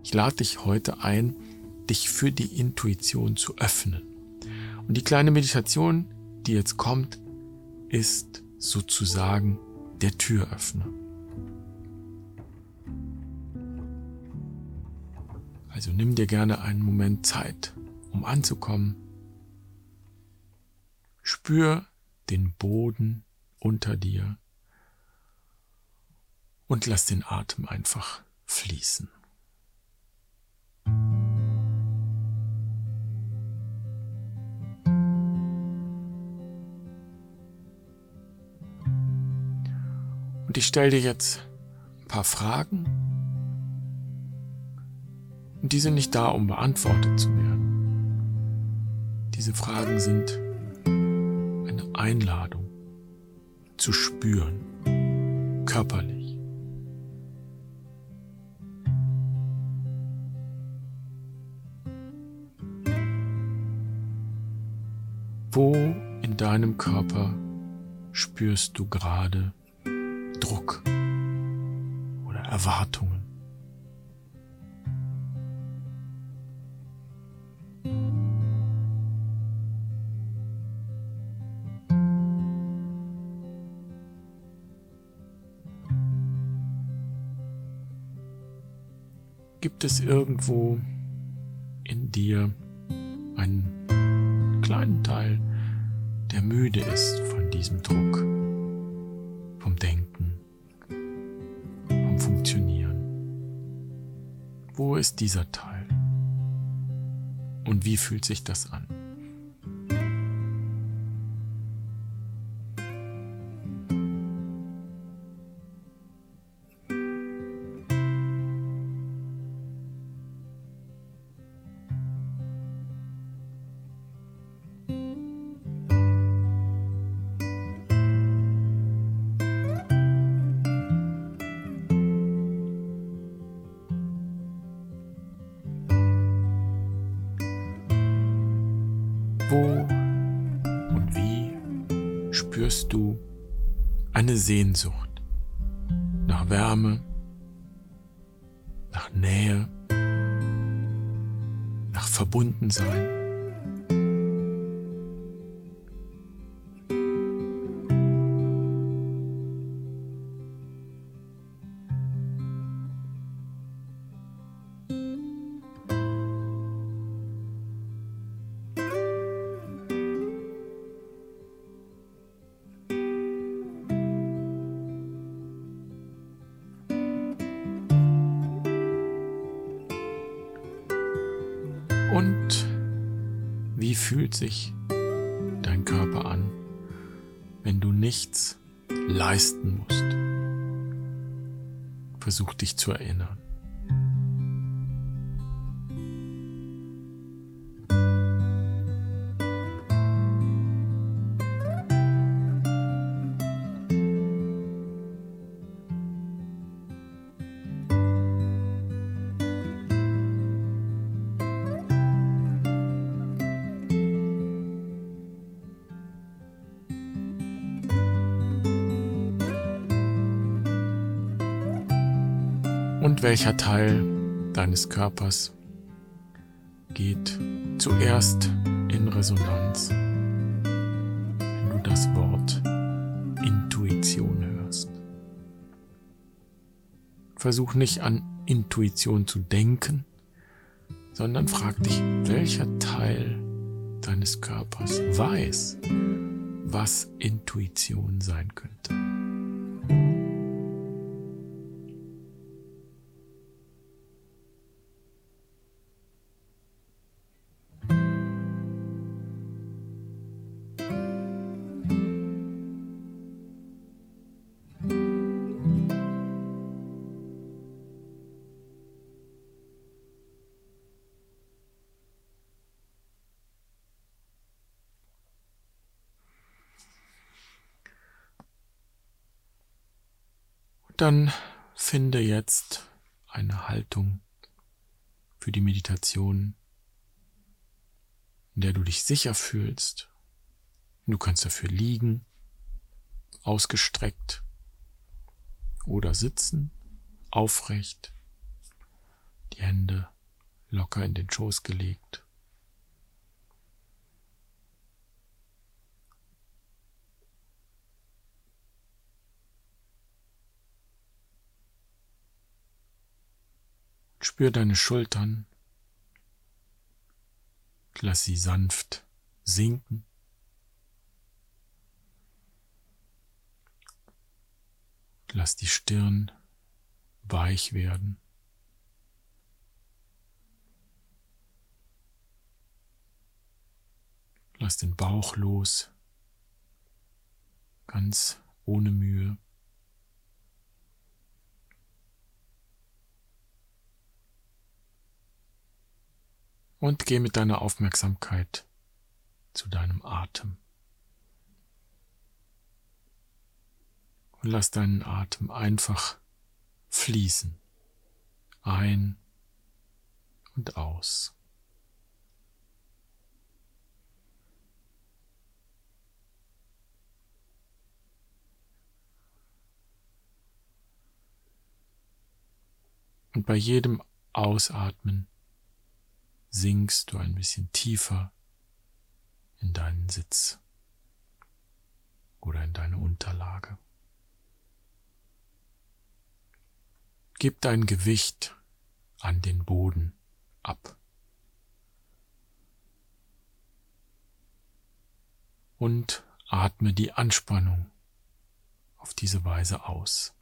Ich lade dich heute ein, dich für die Intuition zu öffnen. Und die kleine Meditation, die jetzt kommt, ist sozusagen der Türöffner. Also nimm dir gerne einen Moment Zeit, um anzukommen. Spür den Boden unter dir und lass den Atem einfach fließen. Und ich stelle dir jetzt ein paar Fragen. Und die sind nicht da, um beantwortet zu werden. Diese Fragen sind eine Einladung zu spüren, körperlich. Wo in deinem Körper spürst du gerade Druck oder Erwartungen? Gibt es irgendwo in dir einen kleinen Teil, der müde ist von diesem Druck, vom Denken, vom Funktionieren? Wo ist dieser Teil? Und wie fühlt sich das an? Wo und wie spürst du eine Sehnsucht nach Wärme, nach Nähe, nach Verbundensein? Und wie fühlt sich dein Körper an, wenn du nichts leisten musst? Versuch dich zu erinnern. Und welcher Teil deines Körpers geht zuerst in Resonanz, wenn du das Wort Intuition hörst? Versuch nicht an Intuition zu denken, sondern frag dich, welcher Teil deines Körpers weiß, was Intuition sein könnte. Dann finde jetzt eine Haltung für die Meditation, in der du dich sicher fühlst. Du kannst dafür liegen, ausgestreckt oder sitzen, aufrecht. die Hände locker in den Schoß gelegt. Spür deine Schultern, lass sie sanft sinken. Lass die Stirn weich werden. Lass den Bauch los, ganz ohne Mühe. Und geh mit deiner Aufmerksamkeit zu deinem Atem. Und lass deinen Atem einfach fließen, ein und aus. Und bei jedem Ausatmen sinkst du ein bisschen tiefer in deinen Sitz oder in deine Unterlage. Gib dein Gewicht an den Boden ab. Und atme die Anspannung auf diese Weise aus.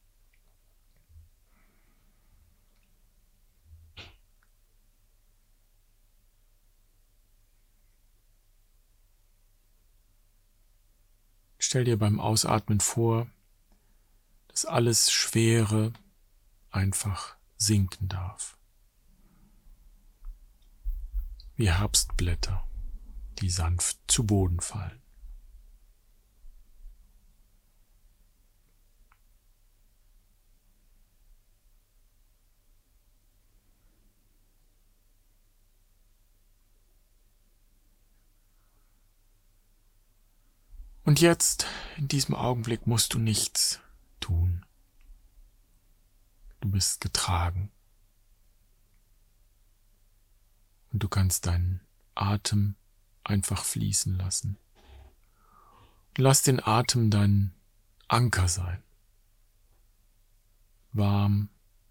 Stell dir beim Ausatmen vor, dass alles Schwere einfach sinken darf. Wie Herbstblätter, die sanft zu Boden fallen. Und jetzt, in diesem Augenblick, musst du nichts tun. Du bist getragen. Und du kannst deinen Atem einfach fließen lassen. Lass den Atem dein Anker sein. Warm,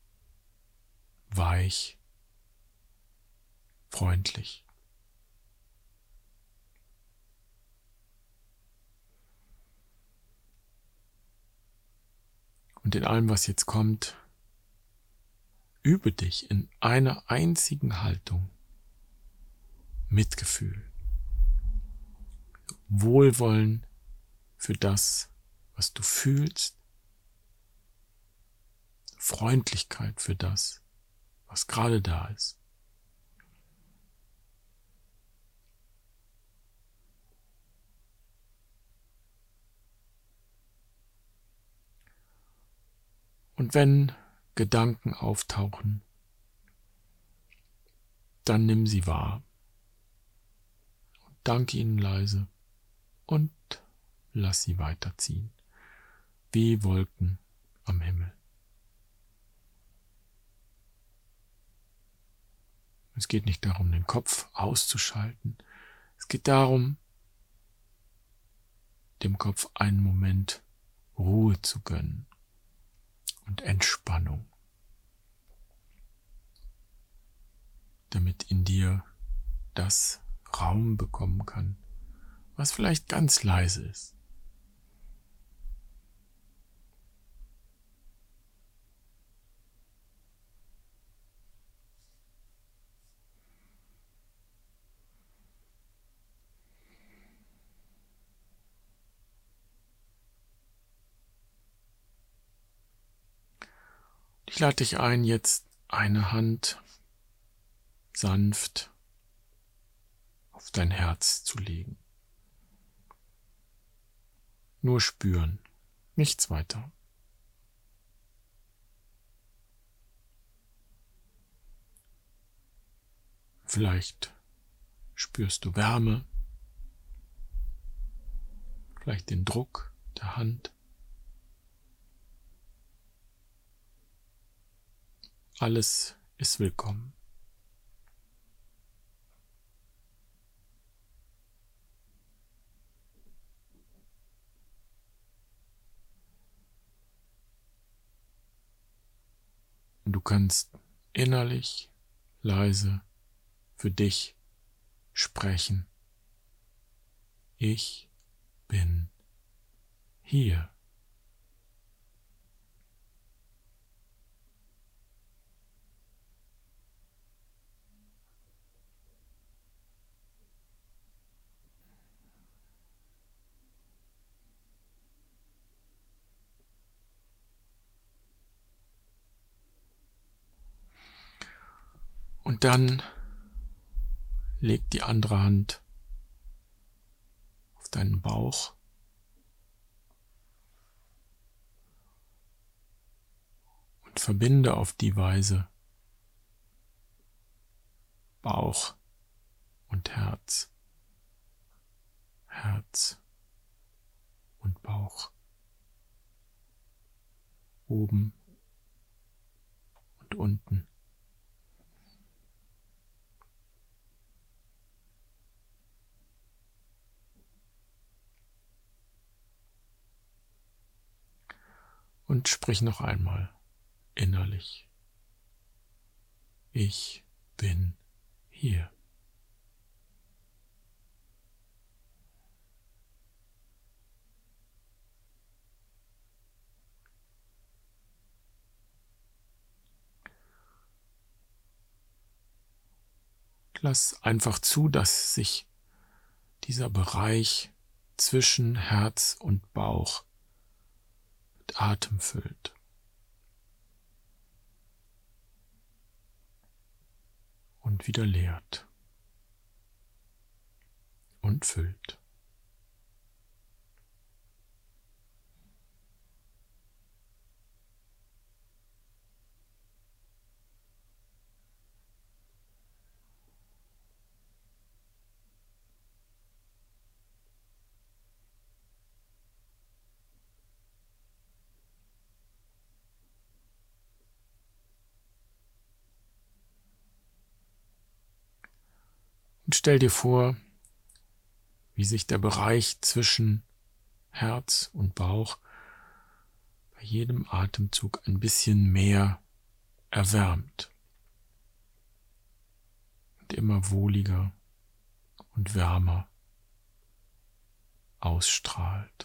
weich, freundlich. Und in allem, was jetzt kommt, übe dich in einer einzigen Haltung. Mitgefühl, Wohlwollen für das, was du fühlst, Freundlichkeit für das, was gerade da ist. Und wenn Gedanken auftauchen, dann nimm sie wahr. Dank ihnen leise und lass sie weiterziehen, wie Wolken am Himmel. Es geht nicht darum, den Kopf auszuschalten. Es geht darum, dem Kopf einen Moment Ruhe zu gönnen und Entspannung, damit in dir das Raum bekommen kann, was vielleicht ganz leise ist. Ich lade dich ein, jetzt eine Hand sanft auf dein Herz zu legen. Nur spüren, nichts weiter. Vielleicht spürst du Wärme, vielleicht den Druck der Hand. Alles ist willkommen. Und du kannst innerlich leise für dich sprechen. Ich bin hier. Und dann leg die andere Hand auf deinen Bauch und verbinde auf die Weise Bauch und Herz, Herz und Bauch, oben und unten. Und sprich noch einmal innerlich. Ich bin hier. Lass einfach zu, dass sich dieser Bereich zwischen Herz und Bauch mit Atem füllt. Und wieder leert. Und füllt. Und stell dir vor, wie sich der Bereich zwischen Herz und Bauch bei jedem Atemzug ein bisschen mehr erwärmt und immer wohliger und wärmer ausstrahlt.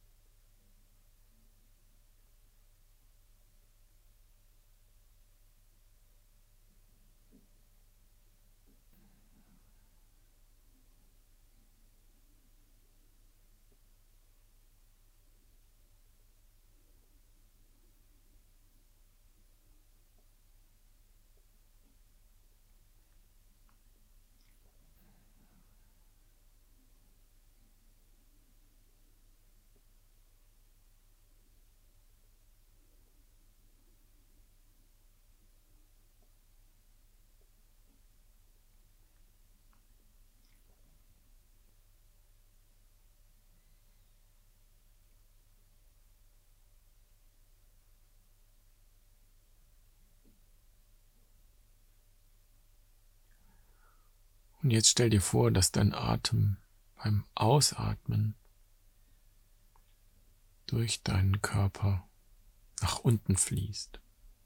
Und jetzt stell dir vor, dass dein Atem beim Ausatmen durch deinen Körper nach unten fließt.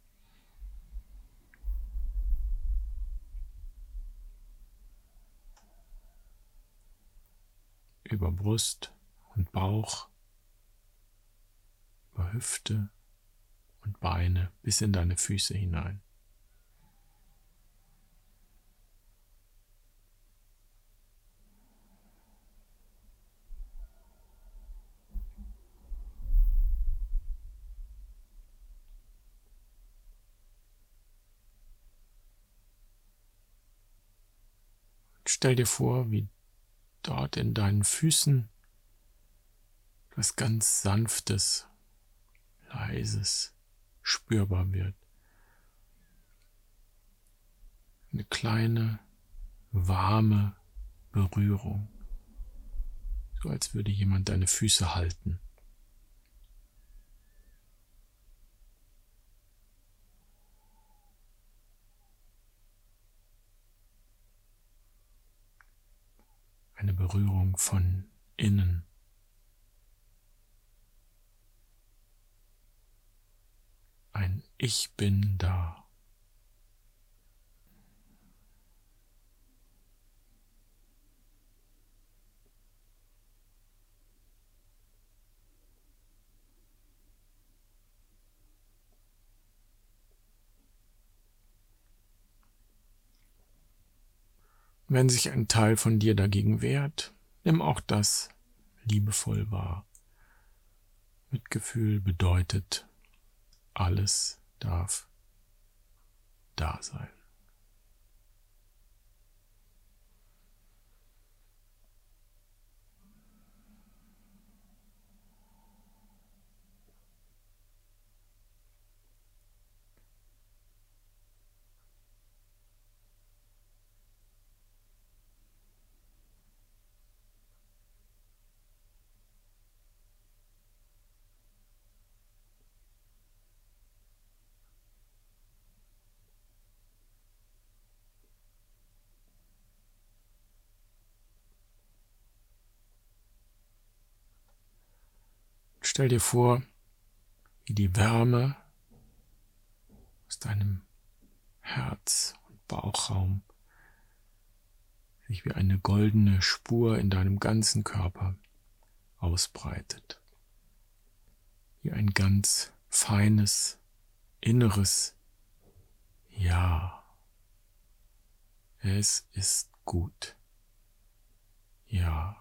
Über Brust und Bauch, über Hüfte und Beine bis in deine Füße hinein. Stell dir vor, wie dort in deinen Füßen etwas ganz Sanftes, Leises spürbar wird. Eine kleine, warme Berührung, so als würde jemand deine Füße halten. eine Berührung von innen. Ein Ich bin da. Wenn sich ein Teil von dir dagegen wehrt, nimm auch das liebevoll wahr. Mitgefühl bedeutet, alles darf da sein. Stell dir vor, wie die Wärme aus deinem Herz- und Bauchraum sich wie eine goldene Spur in deinem ganzen Körper ausbreitet. Wie ein ganz feines, inneres Ja. Es ist gut. Ja.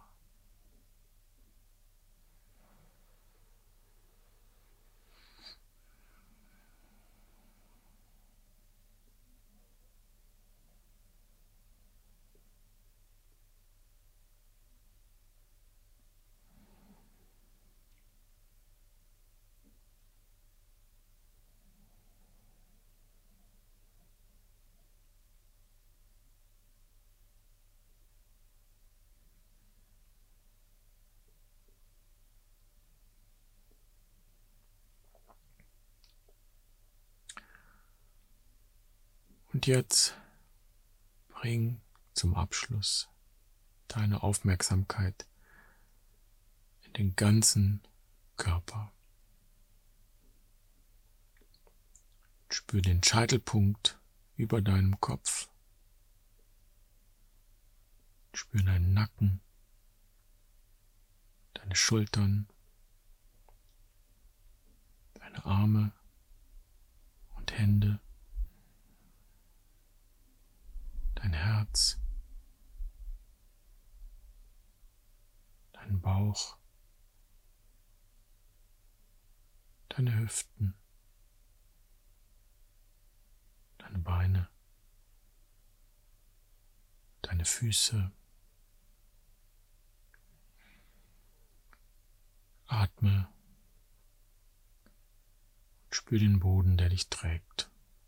Und jetzt bring zum Abschluss deine Aufmerksamkeit in den ganzen Körper. Spür den Scheitelpunkt über deinem Kopf. Spür deinen Nacken, deine Schultern, deine Arme und Hände, dein Herz, deinen Bauch, deine Hüften, deine Beine, deine Füße. Atme und spür den Boden, der dich trägt.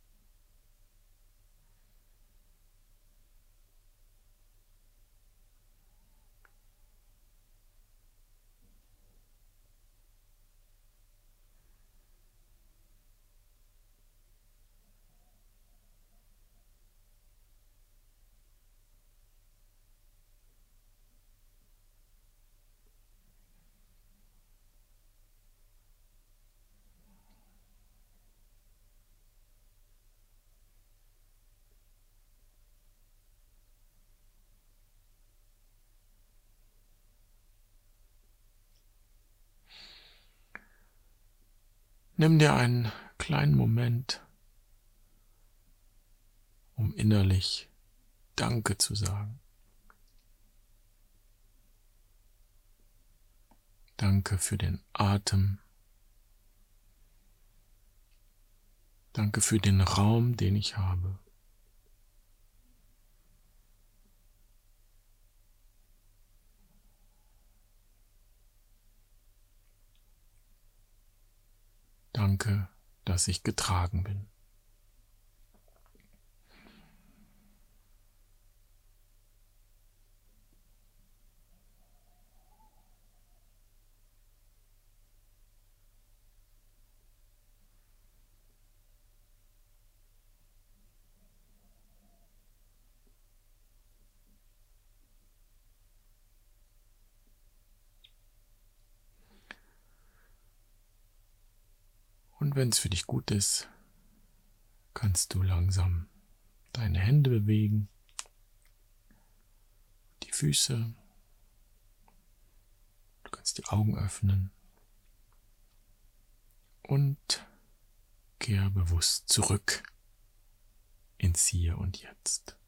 Nimm dir einen kleinen Moment, um innerlich Danke zu sagen. Danke für den Atem. Danke für den Raum, den ich habe. Danke, dass ich getragen bin. Und wenn es für dich gut ist, kannst du langsam deine Hände bewegen, die Füße. Du kannst die Augen öffnen und kehre bewusst zurück ins Hier und Jetzt.